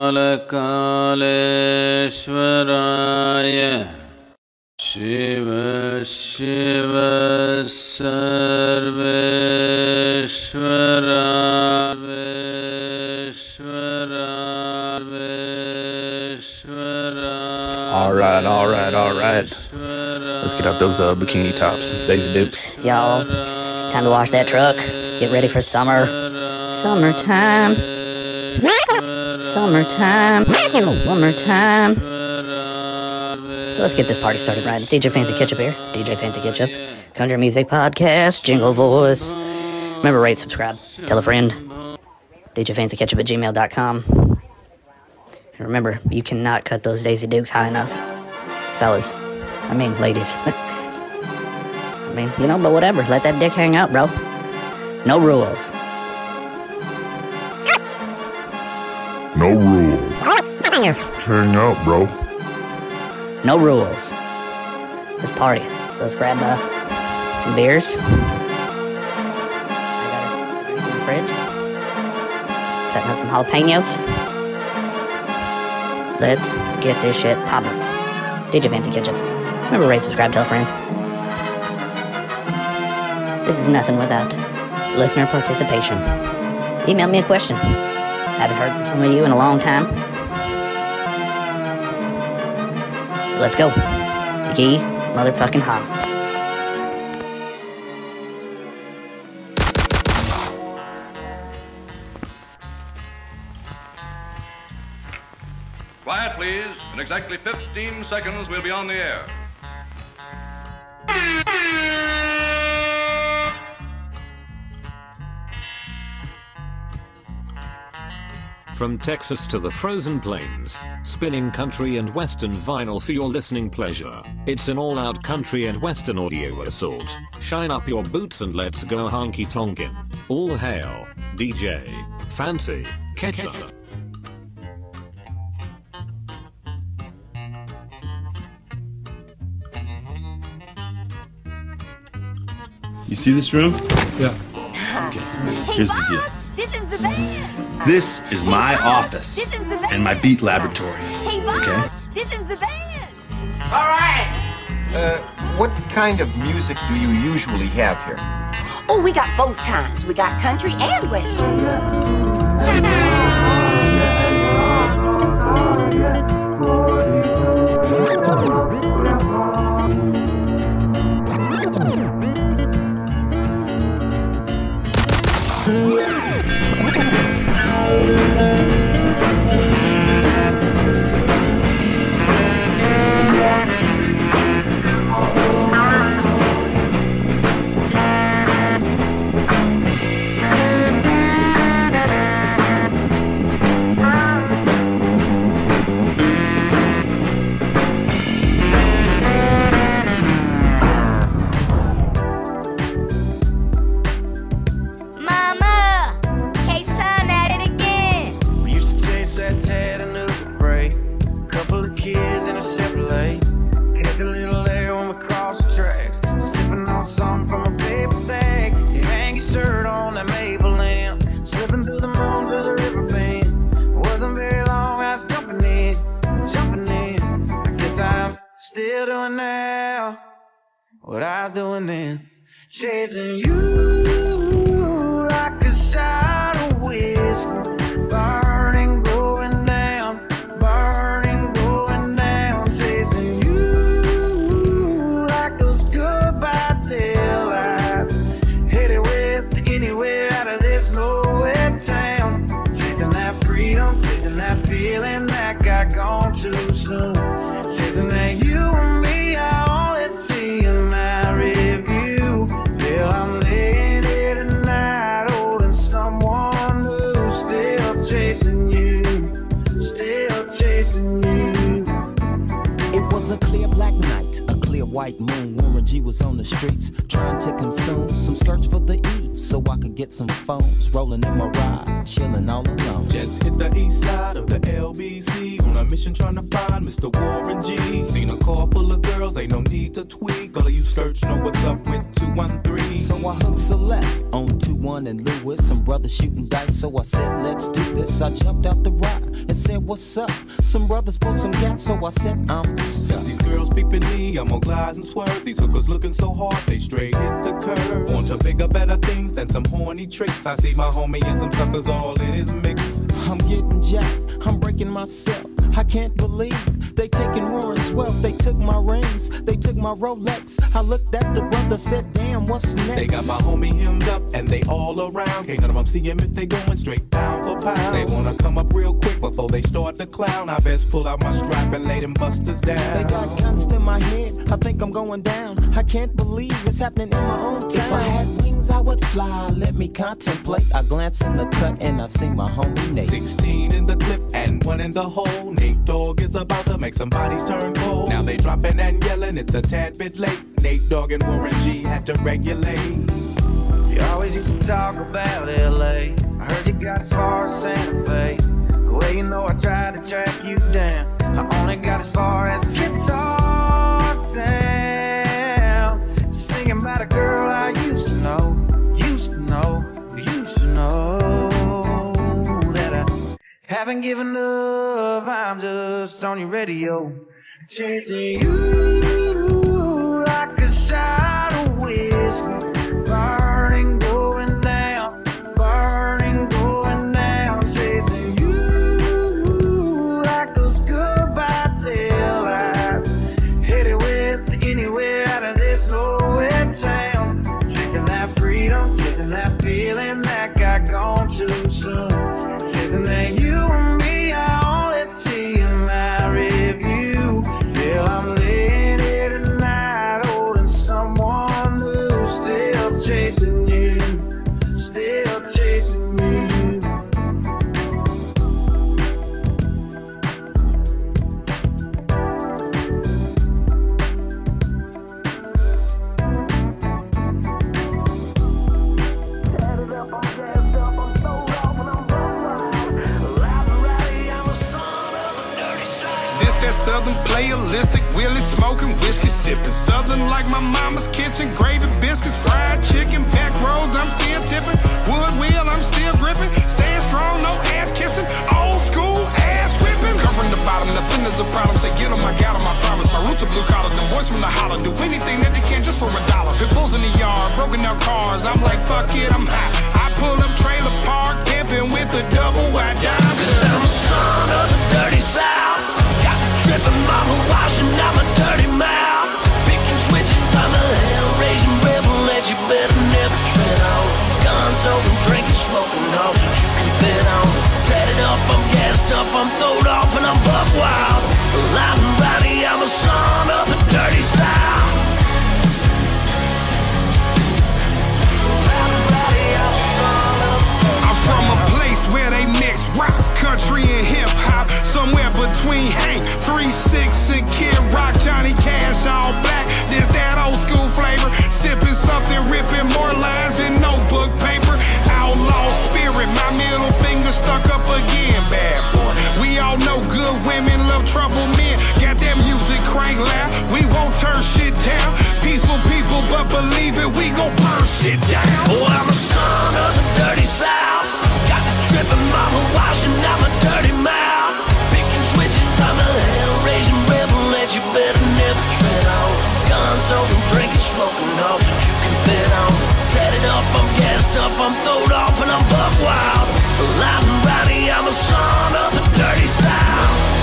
Kaleshwaraya Shiva Shiva Sarveshwara All right. Let's get out those bikini tops. Daisy Dukes. Y'all, time to wash that truck. Get ready for summer. Summertime. Summertime. One more time. So let's get this party started, right? It's DJ Fancy Ketchup here. DJ Fancy Ketchup. Country Music Podcast. Jingle Voice. Remember, rate, subscribe. Tell a friend. DJFancyKetchup@gmail.com. And remember, you cannot cut those Daisy Dukes high enough. Fellas. I mean, ladies. I mean, but whatever. Let that dick hang out, bro. No rules. No rules. Hang out, bro. No rules. Let's party. So let's grab some beers. I got a drink in the fridge. Cutting up some jalapenos. Let's get this shit poppin'. DJ Fancy Ketchup. Remember, rate, subscribe, tell a friend. This is nothing without listener participation. Email me a question. Haven't heard from some of you in a long time. So let's go. Ye motherfucking ha. Quiet, please. In exactly 15 seconds, we'll be on the air. From Texas to the frozen plains, spinning country and western vinyl for your listening pleasure. It's an all-out country and western audio assault. Shine up your boots and let's go honky-tonkin'. All hail, DJ Fancy Ketchup. You see this room? Yeah. Okay. Here's the deal. This is the band. This is my office This is the band. and my beat laboratory. Hey, Bob. Okay? This is the band. All right. What kind of music do you usually have here? Oh, we got both kinds. We got country and western. Still doing now what I was doing then. Chasing you like a shot of whiskey. Burning, going down. Burning, going down. Chasing you like those goodbye tail lights. Headed west to anywhere out of this nowhere town. Chasing that freedom, chasing that feeling that got gone too soon. Chasing that you and me, I only see in my review. Well, I'm laying here tonight, holding someone new. Still chasing you, still chasing you. It was a clear black night, a clear white moon. Warren G was on the streets, trying to consume some skirts for the E, so I could get some phones. Rolling in my ride, chilling all alone. Just hit the east side of the LBC on a mission trying to find Mr. Warren G. Seen a car full of girls, ain't no need to tweak. All of you search know what's up with 213. So I hooked select on 21 and Lewis. Some brothers shooting dice, so I said, let's do this. I jumped out the ride and said, what's up? Some brothers pulled some gas, so I said, I'm stuck. Since these girls peeping me, I'm gonna glide and swerve. These hookers looking so hard, they straight hit the curve. Want to bigger, better things than some horny tricks. I see my homie and some suckers all in his mix. I'm getting jacked, I'm breaking myself. I can't believe they taking Warren's wealth. They took my rings, they took my Rolex. I looked at the brother, said, damn, what's next? They got my homie hemmed up and they all around. Can't none of them see him if they going straight pound for pound. They wanna come up real quick before they start to clown. I best pull out my strap and lay them busters down. They got guns to my head, I think I'm going down. I can't believe it's happening in my own town. If I had wings, I would fly, let me contemplate. I glance in the cut and I see my homie Nate. 16 in the clip and 1 in the hole. Nate Dogg is about to make some bodies turn cold. Now they dropping and yelling, it's a tad bit late. Nate Dogg and Warren G had to regulate. You always used to talk about L.A. I heard you got as far as Santa Fe. The way you know I tried to track you down, I only got as far as Guitar Town. Singing about a girl I used to know, used to know, used to know. That I haven't given up, I'm just on your radio. Chasing you like a shot of whiskey. Burning, going down, burning, going down, chasing you like those goodbye tail lights. Headed west to anywhere out of this nowhere town. Chasing that freedom, chasing that feeling that got gone too soon. Chasing that you and me, I only see in my review. Well, I'm laying here tonight holding someone new. Still chasing you, still chasing you. This that southern playalistic, Willie smoking, whiskey sipping. Southern like my mama's kitchen, gravy biscuits, fried chicken, back roads, I'm still tipping. Wood wheel, I'm still gripping. Staying strong, no ass kissing. Old school ass whipping. Come from the bottom, nothing is a problem. Say get 'em, I got 'em, I promise. My roots are blue collar, them boys from the holler. Do anything that they can just for $1. Pit bulls in the yard, broken down cars. I'm like, fuck it, I'm hot. I pull up trailer park, pimping with a double wide dime. Cause I'm a son of the dirty South. Got the tripping mama washing out my dirty mouth. Picking switches, I'm a hell-raising rebel that you better never tread on. Guns open, drinking, smoking all that you can bet on. Tatted up, I'm gassed up, I'm throwed off and I'm buck wild. Alive and rowdy, I'm a son of the dirty South. I'm from a place where they mix rock, country, and hip-hop. Somewhere between Hank, 3-6, and Kid Rock, Johnny Cash, all black. There's that old school flavor. Sipping something, ripping more lines than notebook paper. Outlaw spirit, my middle finger stuck up again. Bad boy. We all know good women love trouble men. Got that music crank loud. We won't turn shit down. Peaceful people, but believe it, we gon' burn shit down. Oh, I'm a son of the dirty South. Got the tripping mama washing out my dirty mouth. Picking switches, I'm a hell-raising rebel that you better never tread on. Guns open, drinking, smoking all that you can bet on. Tatted up, I'm gassed up, I'm throwed off and I'm buck wild. Alive and rowdy, I'm a son of the dirty South.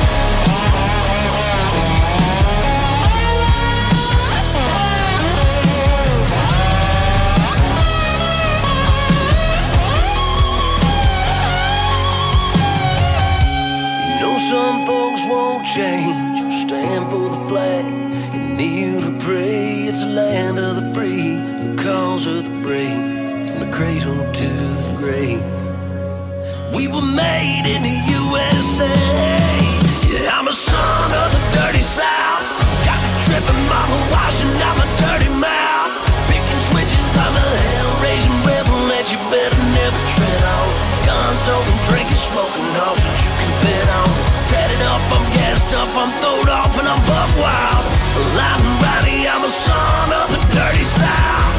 Some folks won't change, will stand for the flag and kneel to pray. It's a land of the free, the cause of the brave, from the cradle to the grave. We were made in the USA. Yeah, I'm a son of the dirty South. Got the tripping mama washing out my dirty mouth. Picking switches, I'm a hell-raising rebel that you better never tread on. Guns open, drinking, smoking all that you can bet on. Tatted up, I'm gassed up, I'm throwed off and I'm buck wild. Alive and rowdy, I'm a son of the dirty South.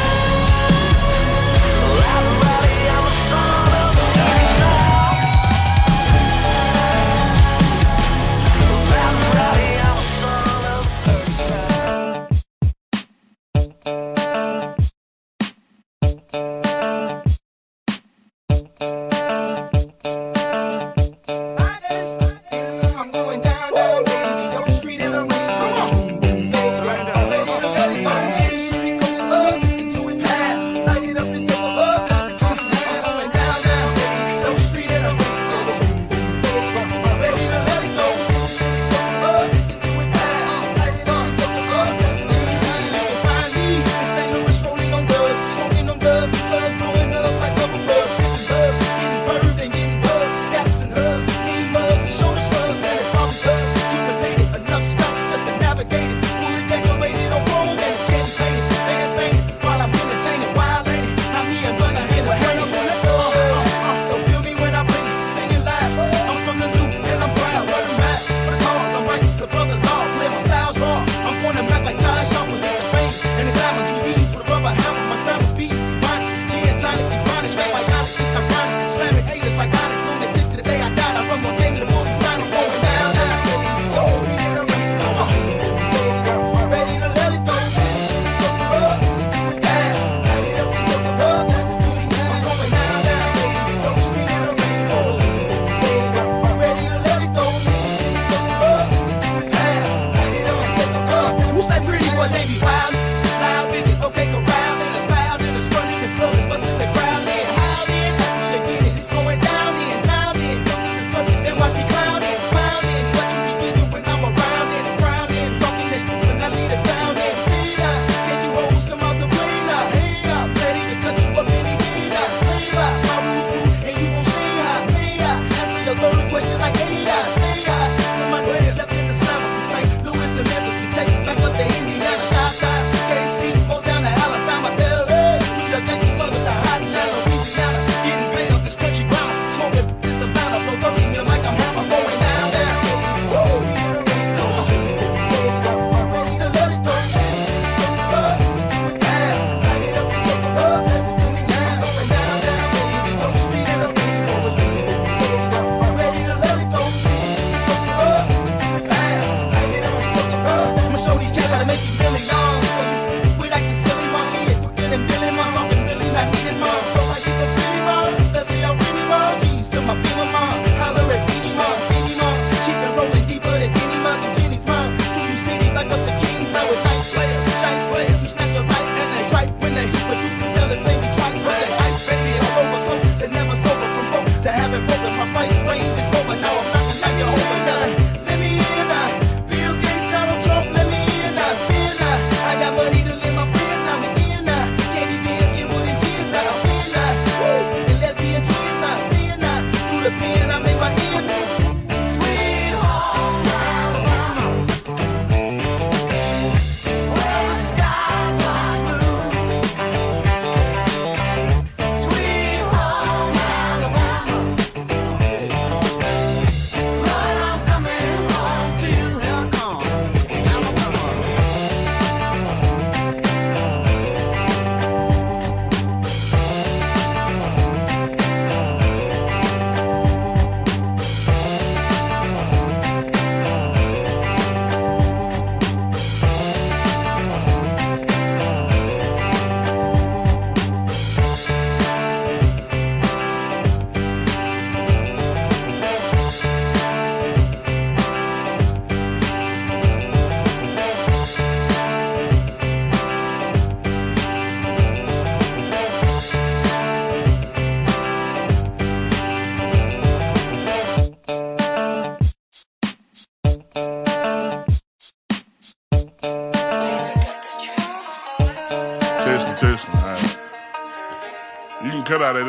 Alive and rowdy, I'm a son of the dirty South.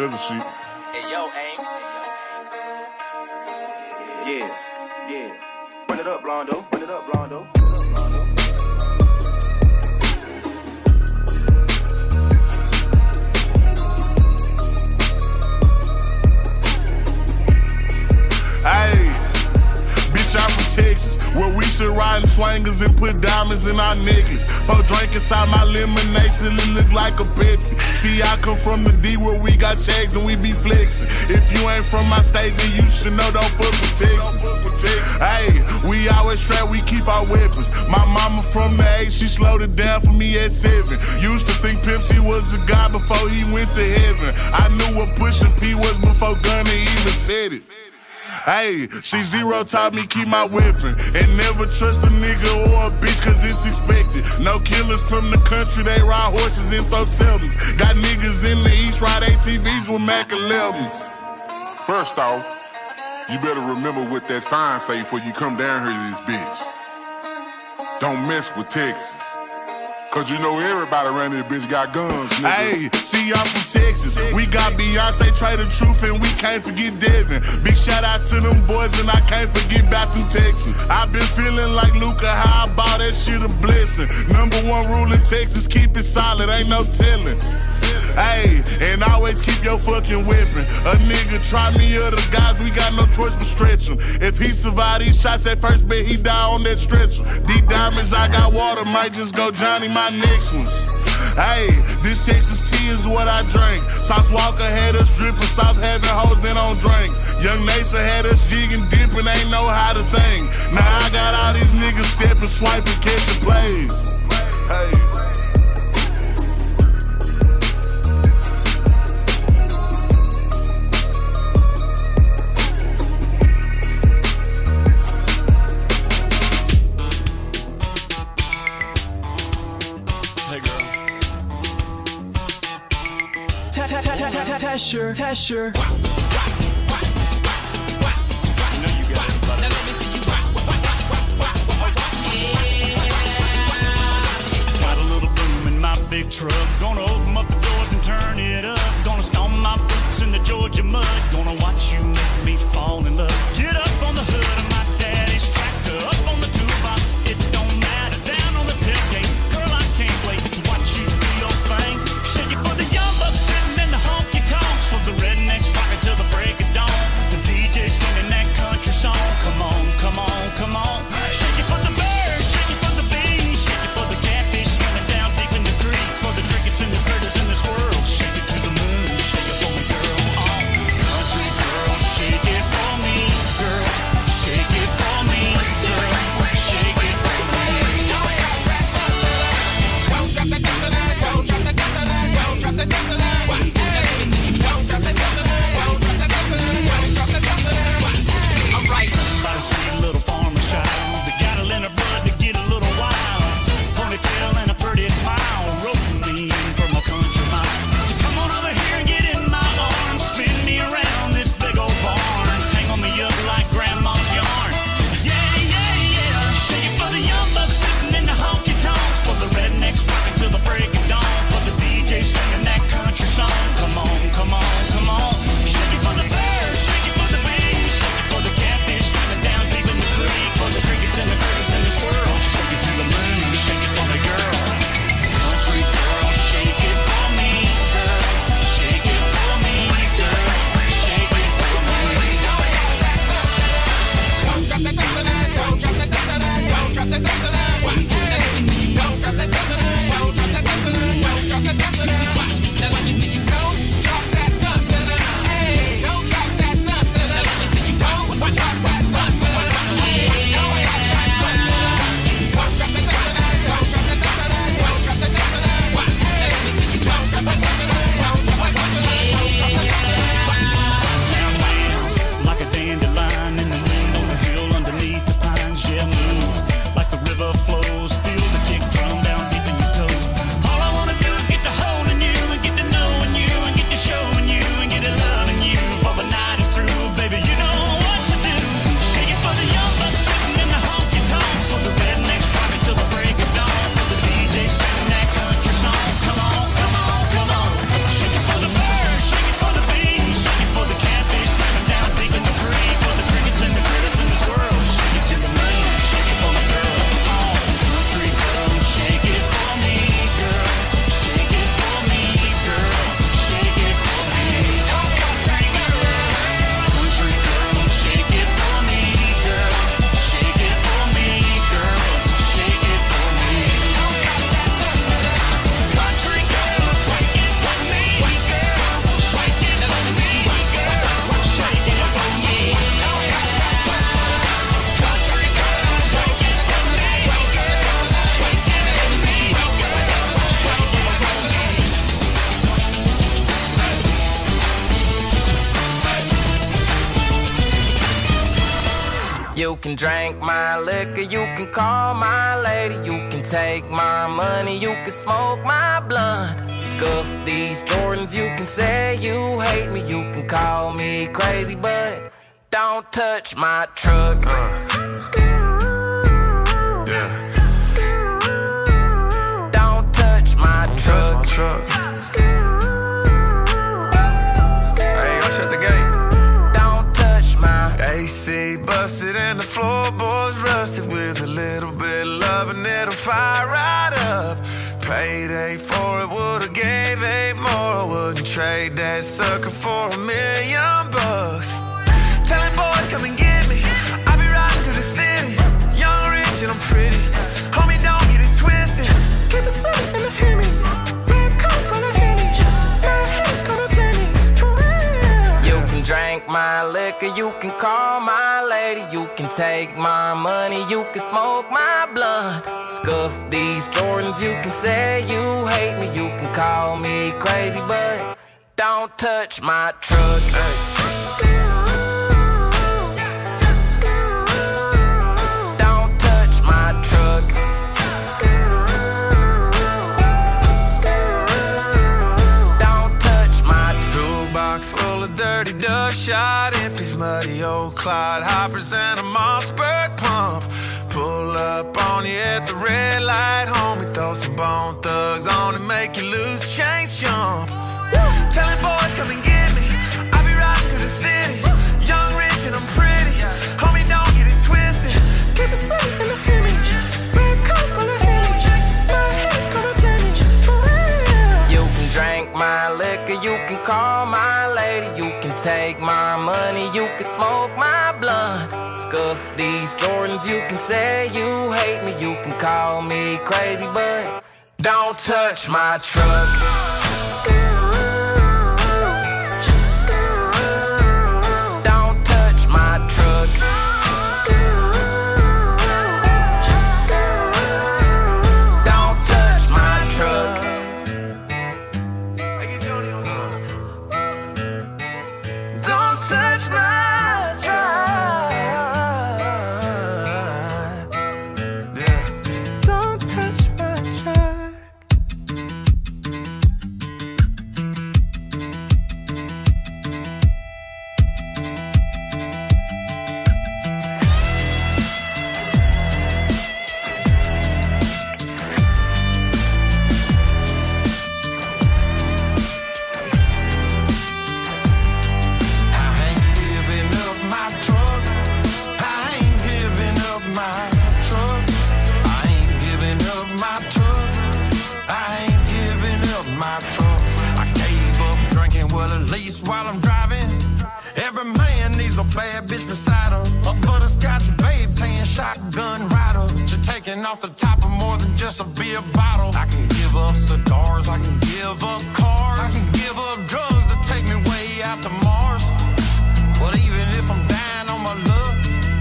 killer shit. Hey, yo, aim. Yeah. Run it up, Blondo. Hey, bitch, I'm from Texas, where we still riding swangers and put diamonds in our necklace. Pour drink inside my lemonade till it look like a Pepsi. See, I come from the D where we got checks and we be flexing. If you ain't from my state, then you should know don't fuck with Texas. Hey, we always strapped, we keep our weapons. My mama from the 8, she slowed it down for me at 7. Used to think Pimp C was a god before he went to heaven. I knew what Pushin' P was before Gunna even said it. Hey, C0 taught me keep my weapon and never trust a nigga or a bitch cause it's expected. No killers from the country, they ride horses and throw sevens. Got niggas in the east ride ATVs with Mac 11s. First off, you better remember what that sign say before you come down here to this bitch. Don't mess with Texas. Cause you know everybody around this bitch got guns, nigga. Hey, see, I'm from Texas. We got Beyonce, Trey the Truth, and we can't forget Devin. Big shout out to them boys, and I can't forget about them Texans. I've been feeling like Luka, how I bought that shit a blessing. #1 rule in Texas, keep it solid, ain't no telling. Hey, and always keep your fucking weapon. A nigga try me or the guys, we got no choice but stretch him. If he survive these shots at first, bet he die on that stretcher. These diamonds, I got water, might just go Johnny my next ones. Hey, this Texas tea is what I drink. Sauce Walker had us dripping, Sauce having hoes in on drink. Young Nasa had us jigging, dipping, ain't know how to think. Now I got all these niggas stepping, swiping, catching plays. Hey. Tasher. Got a little boom in my big truck. Gonna open up the doors and turn it up. Gonna stomp my boots in the Georgia mud. Gonna watch you make me fall in love. Get up on the hood of my daddy's tractor. Up on the toolbox, it don't matter. Down on the tailgate, girl, I can't wait to watch you do your thing. Shake it for the young bucks sitting in the honky tonks. For the rednecks rockin' to You can drink my liquor, you can call my lady, you can take my money, you can smoke my blunt. Scuff these Jordans, you can say you hate me, you can call me crazy, but don't touch my truck. Don't touch my truck. I ain't gonna shut the gate. AC busted and the floorboards rusted. With a little bit of love and it'll fire right up. Payday for it, would've gave 8 more. I wouldn't trade that sucker for $1 million. Telling boys come and get me, I be riding through the city. Young, rich and I'm pretty. Homie, don't get it twisted. Keep it sweet in the Hemi. Red coat from the Henny. My head's gonna plenty. You can drink my liquor, you can call my lady, you can take my money, you can smoke my blunt. Scuff these Jordans, you can say you hate me, you can call me crazy, but don't touch my truck. Don't touch my truck. Don't touch my toolbox full of dirty dust shot, empties, muddy old Clyde hoppers and a Mossberg pump. Pull up on you at the red light, homie, throw some Bone Thugs on and make you lose change jump. Telling boys come and get me, I be riding through the city. Young, rich and I'm pretty. Homie, don't get it twisted. Keep it sweet in the Hemi. Red coat full of Henny. My head's gonna plenty. You can drink my liquor, you can call my lady, you can take my money, you can smoke my blunt. Scuff these Jordans, you can say you hate me, you can call me crazy, but don't touch my truck. Don't touch my truck. Don't touch my truck. Don't touch my truck. Yeah. Don't touch my truck. While I'm driving, every man needs a bad bitch beside him. A butterscotch babe, tan shotgun rider. You're taking off the top of more than just a beer bottle. I can give up cigars, I can give up cars, I can give up drugs to take me way out to Mars. But even if I'm dying on my luck,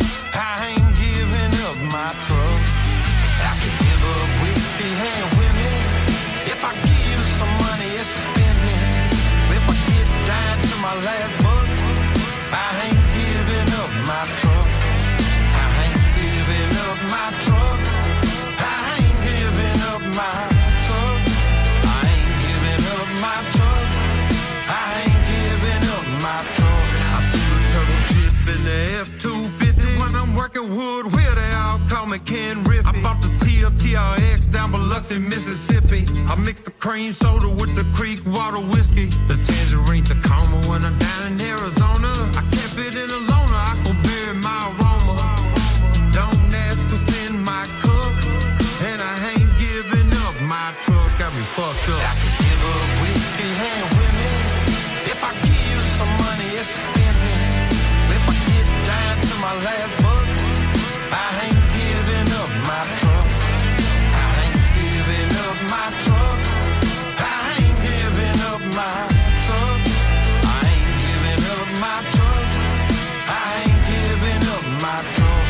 I ain't giving up my truck. I can give up whiskey and women. If I give you some money, it's spending. If I get down to my last buck, I ain't giving up my truck. I ain't giving up my truck. I ain't giving up my truck. I ain't giving up my truck. I ain't giving up my truck. I do a turtle chip in the F-250. When I'm working wood, where they all call me Ken Riffy. I bought the TRX down Biloxi, Mississippi. I mixed the cream soda with the creek water whiskey. The tangerine Tacoma when I'm down in Arizona. I kept it in a loner, I could bury my aroma. Don't ask what's in my cup, and I ain't giving up my truck. Got me fucked up. I can give up whiskey and women. If I give you some money, it's spending. If I get down to my last buck, I ain't giving up my truck. I ain't giving up my truck. I ain't giving up my truck. I ain't giving up my truck. I ain't giving up my truck.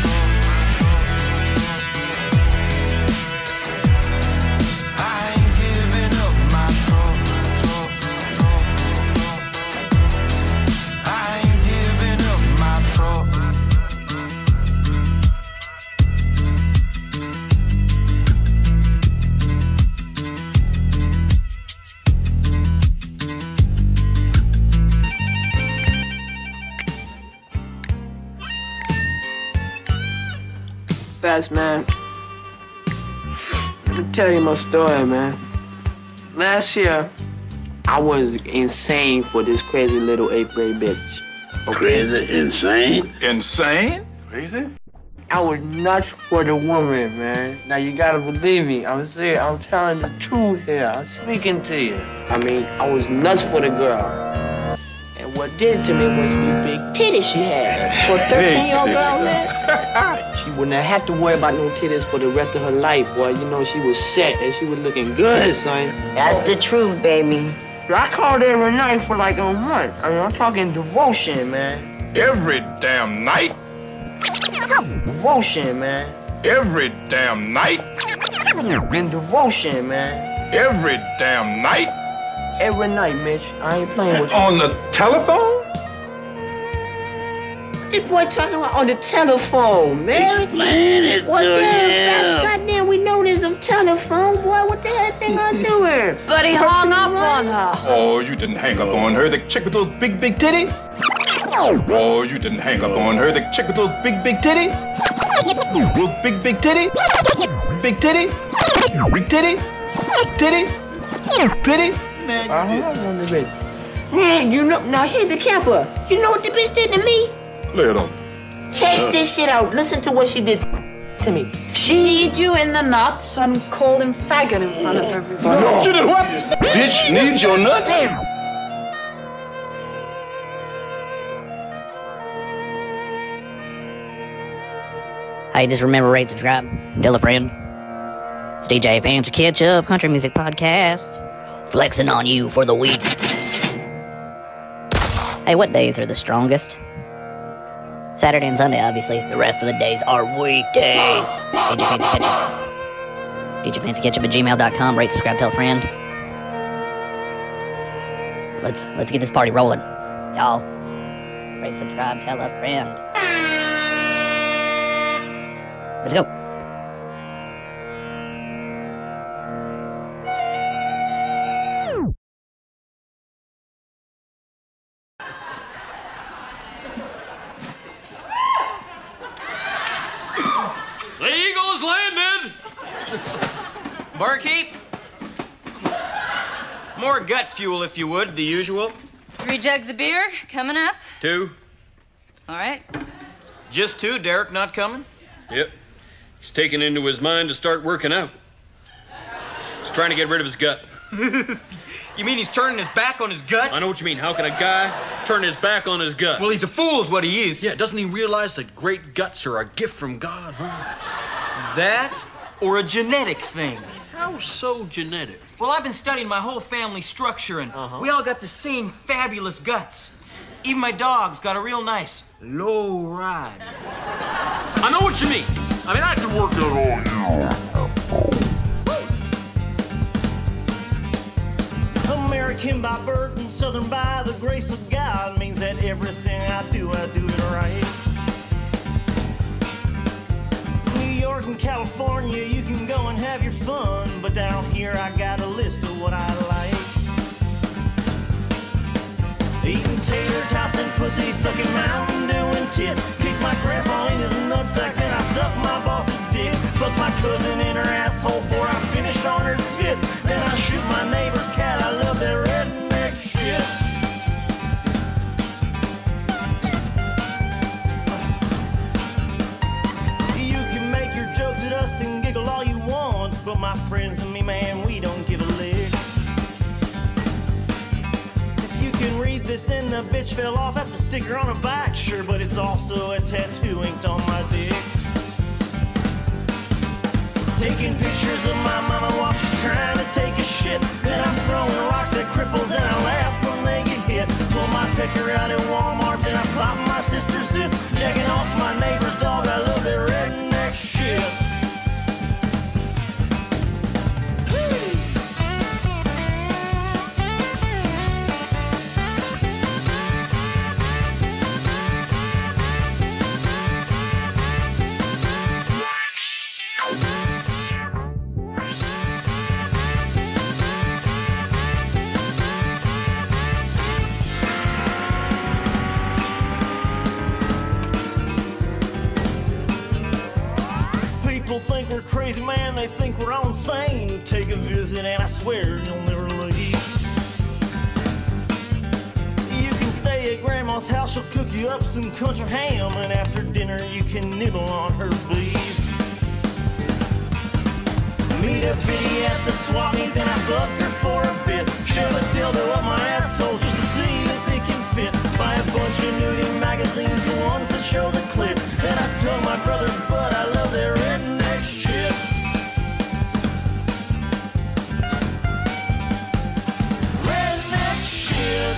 I ain't giving up my truck. I ain't giving up my truck. Fast, man. Let me tell you my story, man. Last year, I was insane for this crazy little 8th grade bitch. Okay? Crazy? Insane? Insane? Crazy? I was nuts for the woman, man. Now you gotta believe me. I'm telling the truth here. I'm speaking to you. I mean, I was nuts for the girl. And what did it to me was the big titties she had. For a 13-year-old girl, man, she wouldn't have to worry about no titties for the rest of her life, boy. You know, she was set and she was looking good, son. That's the truth, baby. I called every night for like a month. I mean, I'm talking devotion, man. Every damn night? Devotion, man. Every damn night? And devotion, man. Every damn night? Every night, Mitch. I ain't playing with you. On the telephone? This boy talking about on the telephone, man. Explain it What to the hell? him. Goddamn, we know there's a telephone, boy. What the hell thing I doing? But he hung up on her. Oh, you didn't hang up on her. The chick with those big, big titties? Oh, you didn't hang up on her. The chick with those big, big titties? Those big, big titties? Big titties? Big titties? Titties? Titties? Man, you know, now here's the camper. You know what the bitch did to me? Lay it on. Check this shit out. Listen to what she did to me. She kneed you in the nuts and called him faggot in front of everybody. No. She did what? Bitch needs your nuts? Hey, just remember, rate, subscribe, tell a friend. It's DJ Fancy Ketchup, Country Music Podcast, flexing on you for the week. Hey, what days are the strongest? Saturday and Sunday, obviously. The rest of the days are weekdays. DJ Fancy Ketchup. DJFancyKetchup@gmail.com. Rate, subscribe, tell a friend. Let's get this party rolling, y'all. Rate, subscribe, tell a friend. Let's go. The Eagles landed! Barkeep? More gut fuel, if you would, the usual. 3 jugs of beer coming up. 2. All right. Just 2, Derek not coming? Yep. He's taken into his mind to start working out. He's trying to get rid of his gut. You mean he's turning his back on his gut? I know what you mean. How can a guy turn his back on his gut? Well, he's a fool is what he is. Yeah, doesn't he realize that great guts are a gift from God, huh? That or a genetic thing? How so genetic? Well, I've been studying my whole family structure, and we all got the same fabulous guts. Even my dog's got a real nice low ride. I know what you mean. I mean, I can work out all you. American by birth and Southern by the grace of God means that everything I do it right. New York and California, you can go and have your fun, but down here I got a list of what I like. Eating tater tots and pussy, sucking Mountain Dew and tits. Kick my grandpa in his nutsack, then I suck my boss's dick. Fuck my cousin in her asshole before I finished on her tits. Then I shoot my neighbor's cat, I love that redneck shit. You can make your jokes at us and giggle all you want, but my friends and me, man, we don't give a lick. You can read this, then the bitch fell off. That's a sticker on a bike, sure, but it's also a tattoo inked on my dick. Taking pictures of my mama while she's trying to take a shit. Then I'm throwing rocks at cripples and I laugh when they get hit. Pull my pecker out at Walmart, then I pop my sister's zit. Checking off my neighbor's dog, I love that redneck shit. People think we're crazy, man, they think we're all insane. Take a visit and I swear you'll never leave. You can stay at Grandma's house, she'll cook you up some country ham, and after dinner you can nibble on her beef. Meet a biddy at the swap meet, then I fuck her for a bit. Shove a dildo up my asshole just to see if it can fit. Buy a bunch of nudie magazines, the ones that show the clit. Then I tell my brothers, but I love their redneck shit. Redneck shit.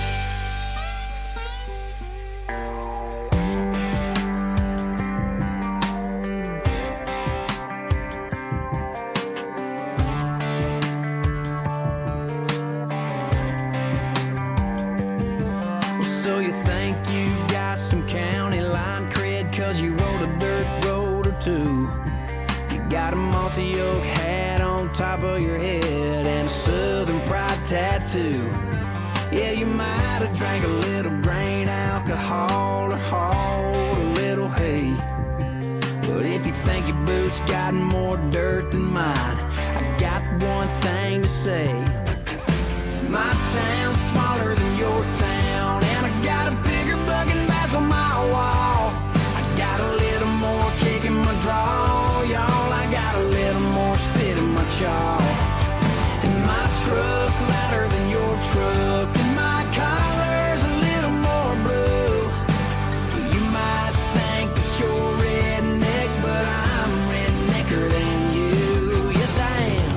So you think you've got some county line cred 'cause you rode a dirt road or two. You got a mossy oak hat on top of your head and a Southern Pride tattoo. Yeah, you might have drank a little grain alcohol or hauled a little hay. But if you think your boots got more dirt than mine, I got one thing to say. My town's smaller than your town, and I got a bigger bugging bass on my wall. I got a little more kick in my draw, y'all. I got a little more spit in my chaw. And my truck's louder than your truck, and my collar's a little more blue. You might think that you're redneck, but I'm rednecker than you. Yes, I am.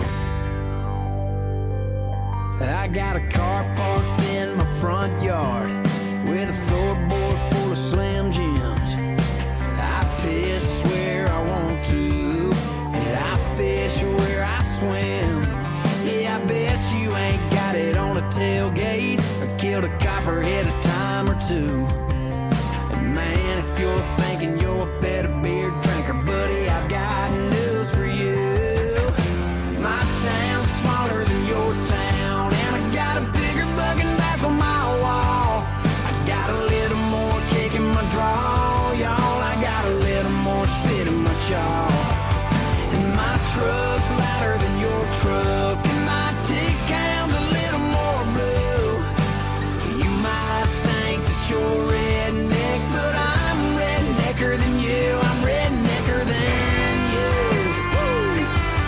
I got a car parked in my front yard with a floorboard full of Slim Jims. I piss where I want to, and I fish where I swim. Yeah, I bet you ain't got it on a tailgate or killed a copperhead a time or two. And man, if you're thinking you're a better beer drinker, buddy, I've got news for you. My town's smaller than your town, and I got a bigger bugging bass on my wall. I got a little more kick in my draw, y'all. I got a little more spit in my chaw. And my truck's louder than your truck, and my tick count's a little more blue. You might think that you're redneck, but I'm rednecker than you. I'm rednecker than you. Woo!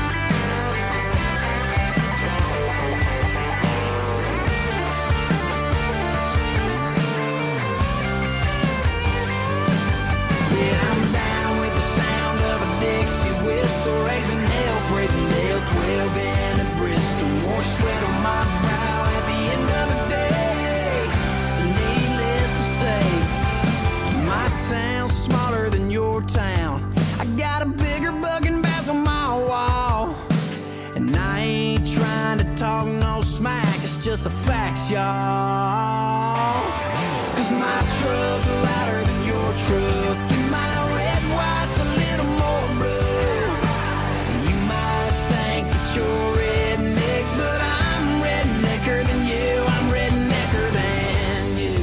Yeah, I'm down with the sound of a Dixie whistle, raising hell, praising hell, 12 and a Bristol. More sweat on my brow at the end of the day. So needless to say, my town's smaller than your town. I got a bigger bugging bass on my wall. And I ain't trying to talk no smack, it's just the facts, y'all. 'Cause my truck's louder than your truck, and my red white's a little more blue. You might think that you're redneck, but I'm rednecker than you. I'm rednecker than you.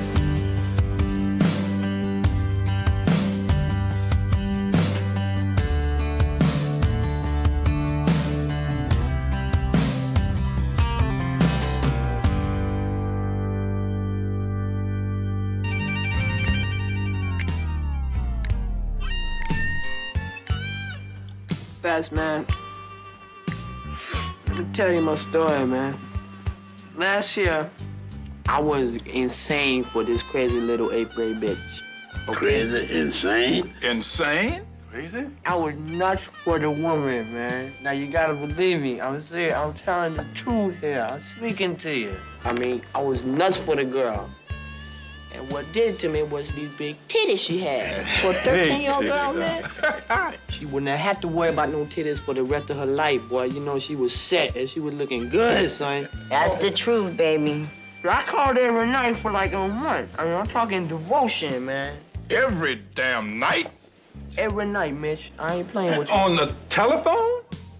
Fast man, let me tell you my story, man. Last year, I was insane for this crazy little 8th grade bitch. Okay? Crazy, insane? Insane? Crazy? I was nuts for the woman, man. Now you gotta believe me. I'm serious. I'm telling the truth here. I'm speaking to you. I mean, I was nuts for the girl. And what did it to me was these big titties she had. For a 13-year-old girl, man, she wouldn't have had to worry about no titties for the rest of her life, boy. You know, she was set and she was looking good, son. That's the truth, baby. I called every night for like a month. I mean, I'm talking devotion, man. Every damn night? Every night, Mitch. I ain't playing with you. On the telephone?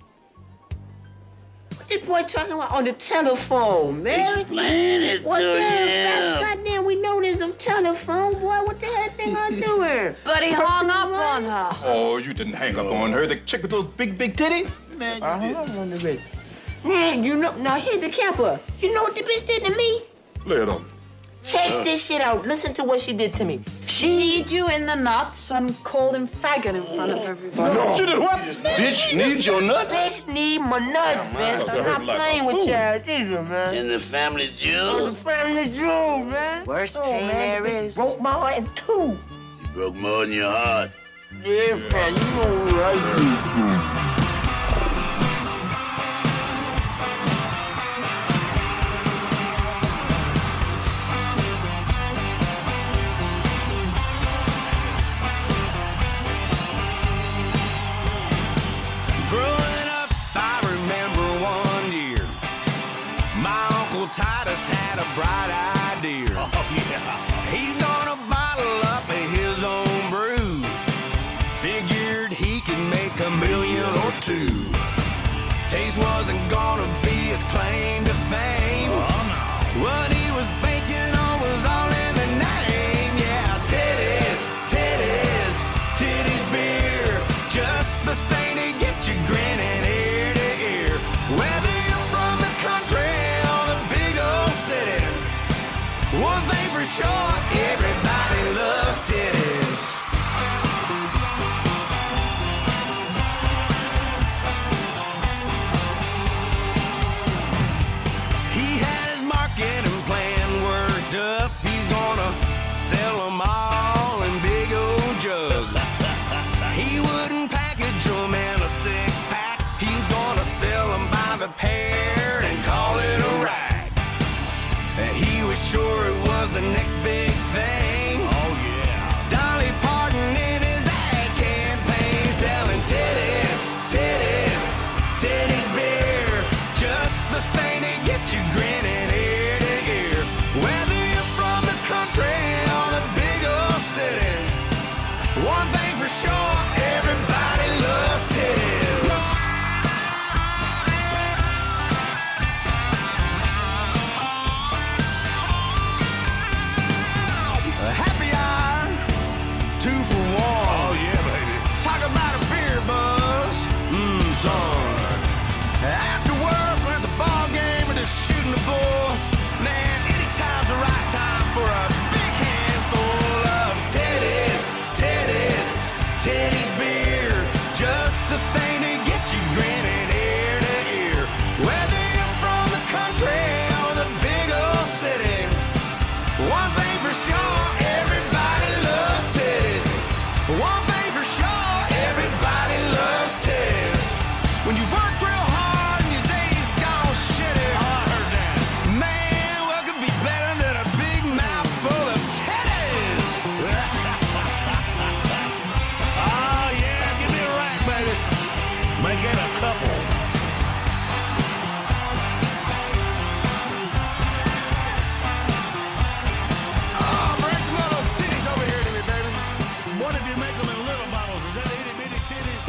What this boy talking about on the telephone, man? Explain it What to the hell? him. Goddamn, we know there's a telephone, boy. What the hell thing I doing? But he hung up on on her. Oh, you didn't hang up on her. The chick with those big, big titties? Man, hold on a minute. Man, you know, now here's the camper. You know what the bitch did to me? Lay it on. Check this shit out. Listen to what she did to me. She Kneed you in the nuts and called him faggot in front of everybody. No. She did what? Bitch needs your nuts? Bitch need my nuts, bitch. I'm not playing with y'all either, man. In the family Oh, jewel? the family jewel, man. Worst pain there is. Broke my heart in two. You broke more than your heart. Yeah, man, you know what I do. Growing up, I remember one year. My Uncle Titus had a bright idea. Oh, yeah. He's gonna bottle up his own brew. Figured he could make $1 million or two. Taste wasn't gonna be his claim to fame. Oh, no. What he was banking on was all in the name. Yeah, titties, titties, titties beer. Just the thing to get you grinning ear to ear. Whether you're from the country or the big old city, one thing for sure, everybody loves titties. He had his marketing plan worked up. He's gonna sell them all in big old jugs. He wouldn't package them in a six-pack. He's gonna sell them by the pair and call it a rag. And he was sure it was the next big thing. Oh, yeah. Dolly Parton in his ad campaign selling titties, titties, titties beer. Just the thing to get you grinning ear to ear. Whether you're from the country or the big old city, one thing for sure, everybody loves titties. A happy hour, 2 for 1. Oh yeah, baby. Talk about a beer buzz, son. After work, we're at the ball game or just shooting the bull. Man, anytime's the right time for a big handful of titties, titties, titties beer. Just the thing to get you grinning ear to ear. Whether you're from the country or the big old city, one thing for sure, everybody loves titties. One thing for sure, everybody loves titties. When you worked real hard and your days gone shitty, I heard that. Man, what could be better than a big mouth full of titties? Oh yeah, give me a rack, baby. Make it a couple. Oh, bring some of those titties over here to me, baby. What if you make them in little bottles? Is that itty bitty titties?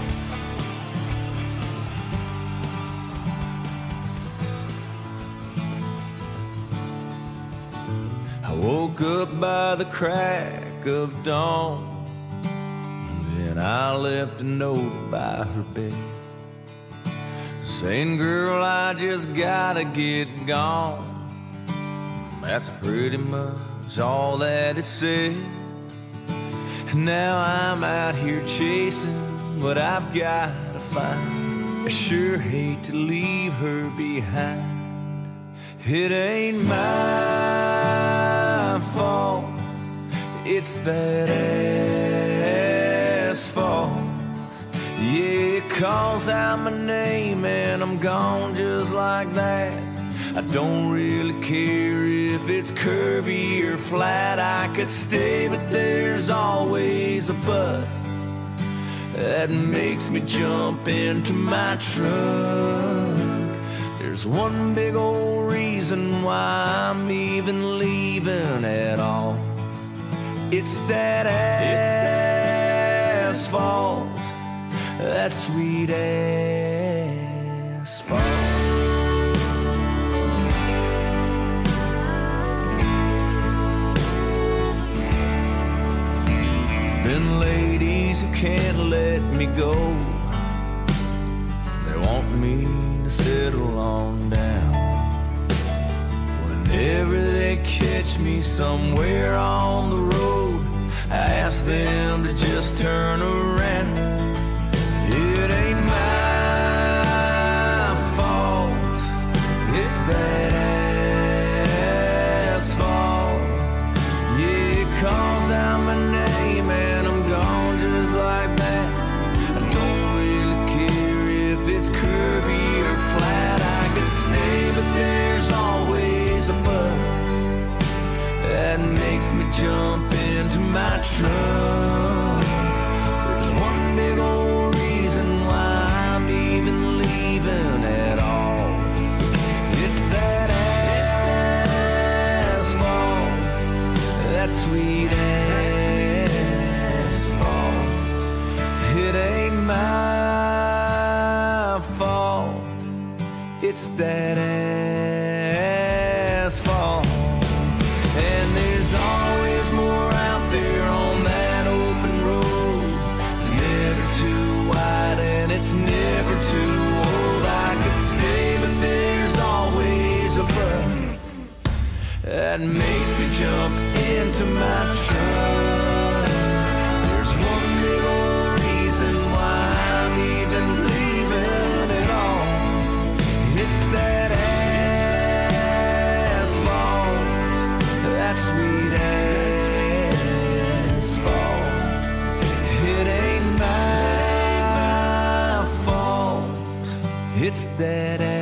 I woke up by the crack of dawn, and I left a note by her bed saying, girl, I just gotta get gone. That's pretty much all that it said. And now I'm out here chasing what I've gotta find. I sure hate to leave her behind. It ain't my fault, it's that asphalt. Yeah, it calls out my name and I'm gone just like that. I don't really care if it's curvy or flat. I could stay, but there's always a but that makes me jump into my truck. There's one big old reason why I'm even leaving at all. It's that asphalt, that sweet asphalt. Been ladies ladies who can't let me go. They want me to settle on down. Whenever they catch me somewhere on the road, I ask them to just turn around. It ain't my fault, it's that asphalt. Yeah, it calls out my name and I'm gone just like that. I don't really care if it's curvy or flat. I could stay, but there's always a but that makes me jump into my truck. There's one big old reason why I'm even leaving at all. It's that asphalt, that sweet asphalt. It ain't my fault, it's that asphalt. And there's always more out there on that open road. It's never too wide and it's never too old. I could stay, but there's always a but that makes me jump into my truck. There's one big old reason why I'm even leaving at all. It's that asphalt, that sweet asphalt. It ain't my fault, it's that